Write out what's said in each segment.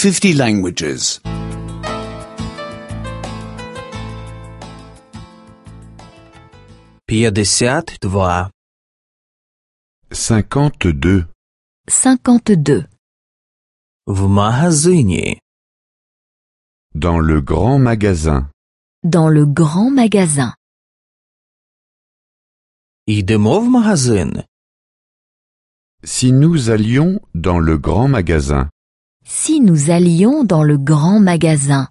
50 languages. 52. 52. 52. В магазині. Dans le grand magasin. Dans le grand magasin. Йдемо в магазин. Si nous allions dans le grand magasin. Si nous allions dans le grand magasin.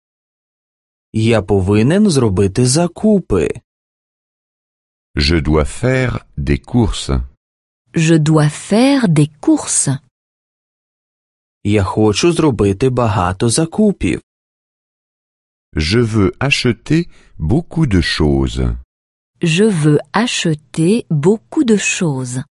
Я повинен зробити закупи. Je dois faire des courses. Je dois faire des courses. Я хочу зробити багато закупів. Je veux acheter beaucoup de choses. Je veux acheter beaucoup de choses.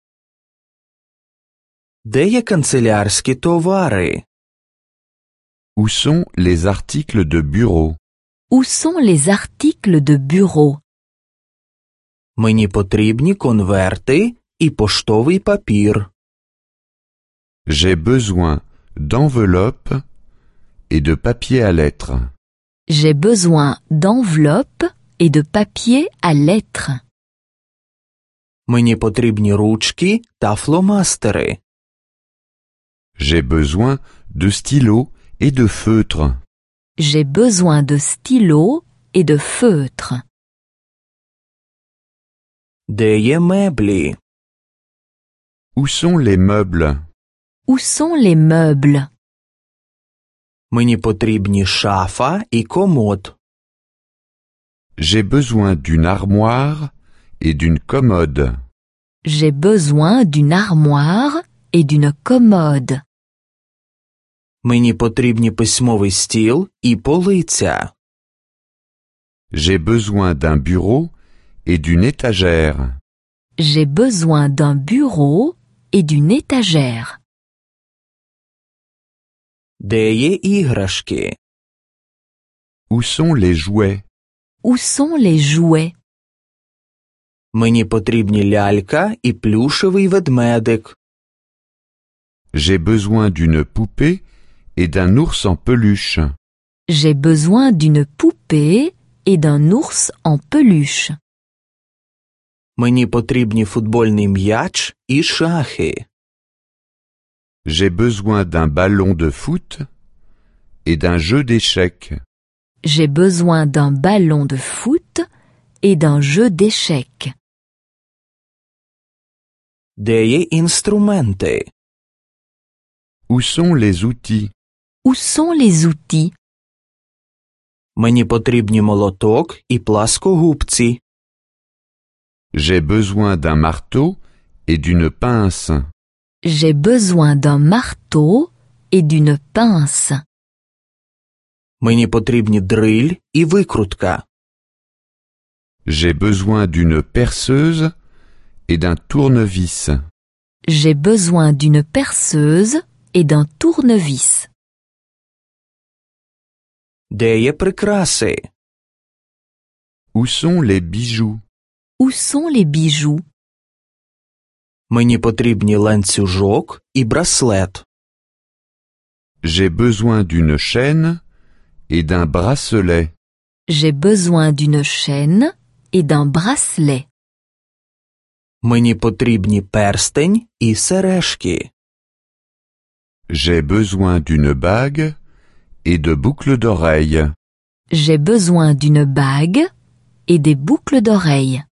Де є канцелярські товари? Où sont les articles de bureau? Où sont les articles de bureau? Мені потрібні конверти і поштовий папір. J'ai besoin d'enveloppes et de papier à lettres. J'ai besoin d'enveloppes et de papier à lettres. Мені потрібні ручки та фломастери. J'ai besoin de stylos et de feutres. J'ai besoin de stylos et de feutres. Де є меблі? Où sont les meubles? Où sont les meubles? Мені потрібні шафа і комод. J'ai besoin d'une armoire et d'une commode. J'ai besoin d'une armoire et d'une commode. Мені потрібні письмовий стіл і полиця. J'ai besoin d'un bureau et d'une étagère. J'ai besoin d'un bureau et d'une étagère. Де є іграшки? Où sont les jouets? Où sont les jouets? Мені потрібні лялька і плюшевий ведмедик. J'ai besoin d'une poupée et d'un ours en peluche. J'ai besoin d'une poupée et d'un ours en peluche. Мені потрібні футбольний м'яч і шахи. J'ai besoin d'un ballon de foot et d'un jeu d'échecs. J'ai besoin d'un ballon de foot et d'un jeu d'échecs. Де є інструменти? Où sont les outils? Où sont les outils? Мені потрібні молоток і пласкогубці. J'ai besoin d'un marteau et d'une pince. J'ai besoin d'un marteau et d'une pince. Мені потрібні дриль і викрутка. J'ai besoin d'une perceuse et d'un tournevis. J'ai besoin d'une perceuse et d'un tournevis. Де є прикраси? Où sont les bijoux? Où sont les bijoux? Мені потрібні ланцюжок і браслет. J'ai besoin d'une chaîne et d'un bracelet. J'ai besoin d'une chaîne et d'un bracelet. Мені потрібні перстень і сережки. J'ai besoin d'une bague et de boucles d'oreilles. J'ai besoin d'une bague et des boucles d'oreilles.